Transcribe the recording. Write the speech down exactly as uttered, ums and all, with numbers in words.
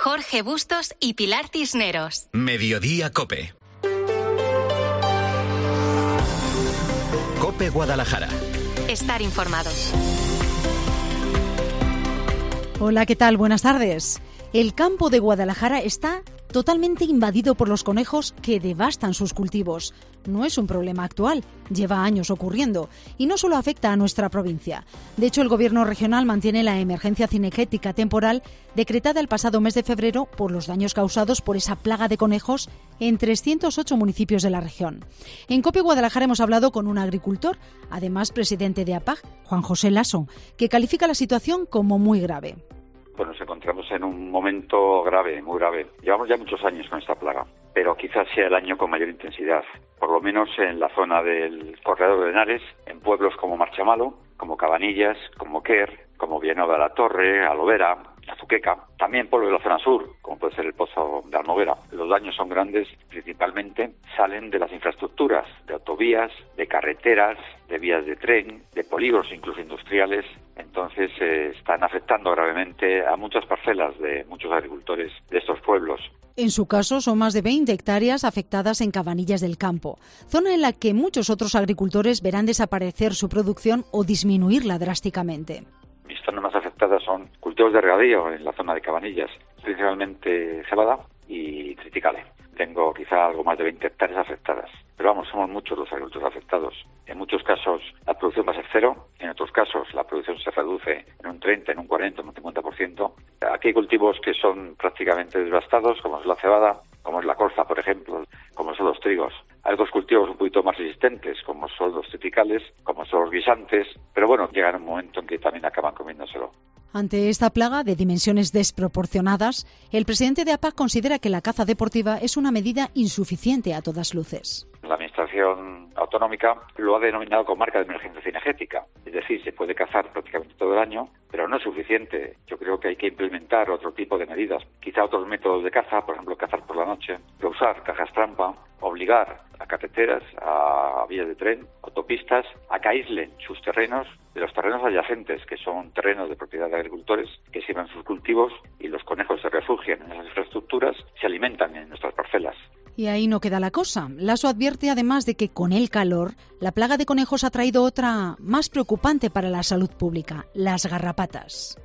Jorge Bustos y Pilar Cisneros. Mediodía COPE. COPE Guadalajara. Estar informados. Hola, ¿qué tal? Buenas tardes. El campo de Guadalajara está totalmente invadido por los conejos que devastan sus cultivos. No es un problema actual, lleva años ocurriendo y no solo afecta a nuestra provincia. De hecho, el Gobierno regional mantiene la emergencia cinegética temporal decretada el pasado mes de febrero por los daños causados por esa plaga de conejos en trescientos ocho municipios de la región. En COPE Guadalajara hemos hablado con un agricultor, además presidente de APAG, Juan José Lasso, que califica la situación como muy grave. Pues nos encontramos en un momento grave, muy grave. Llevamos ya muchos años con esta plaga, pero quizás sea el año con mayor intensidad. Por lo menos en la zona del Corredor de Henares, en pueblos como Marchamalo, como Cabanillas, como Quer, como Villanueva de la Torre, Alovera, Azuqueca. También pueblos de la zona sur, como puede ser el Pozo de Almoguera. Los daños son grandes, principalmente salen de las infraestructuras, de autovías, de carreteras, de vías de tren, de polígonos incluso industriales. Entonces eh, están afectando gravemente a muchas parcelas de muchos agricultores de estos pueblos. En su caso, son más de veinte hectáreas afectadas en Cabanillas del Campo, zona en la que muchos otros agricultores verán desaparecer su producción o disminuirla drásticamente. Mis zonas más afectadas son cultivos de regadío en la zona de Cabanillas, principalmente cebada y triticale. Tengo quizá algo más de veinte hectáreas afectadas. Pero vamos, somos muchos los agricultores afectados. En muchos casos la producción va a ser cero, en otros casos la producción se reduce en un treinta, en un cuarenta, en un cincuenta por ciento. Aquí hay cultivos que son prácticamente devastados, como es la cebada, como es la colza, por ejemplo, como son los trigos. Hay otros cultivos un poquito más resistentes, como son los triticales, como son los guisantes, pero bueno, llega un momento en que también acaban comiéndoselo. Ante esta plaga de dimensiones desproporcionadas, el presidente de APAG considera que la caza deportiva es una medida insuficiente a todas luces. La Administración Autonómica lo ha denominado como marca de emergencia cinegética, es decir, se puede cazar prácticamente todo el año, pero no es suficiente. Yo creo que hay que implementar otro tipo de medidas, quizá otros métodos de caza, por ejemplo, cazar por la noche, usar cajas trampa, obligar a carreteras, a vías de tren, autopistas, a que aíslen sus terrenos de los terrenos adyacentes, que son terrenos de propiedad de agricultores, que sirven sus cultivos y los conejos se refugian en esas infraestructuras, se alimentan en nuestras parcelas. Y ahí no queda la cosa. Lasso advierte además de que con el calor, la plaga de conejos ha traído otra más preocupante para la salud pública, las garrapatas.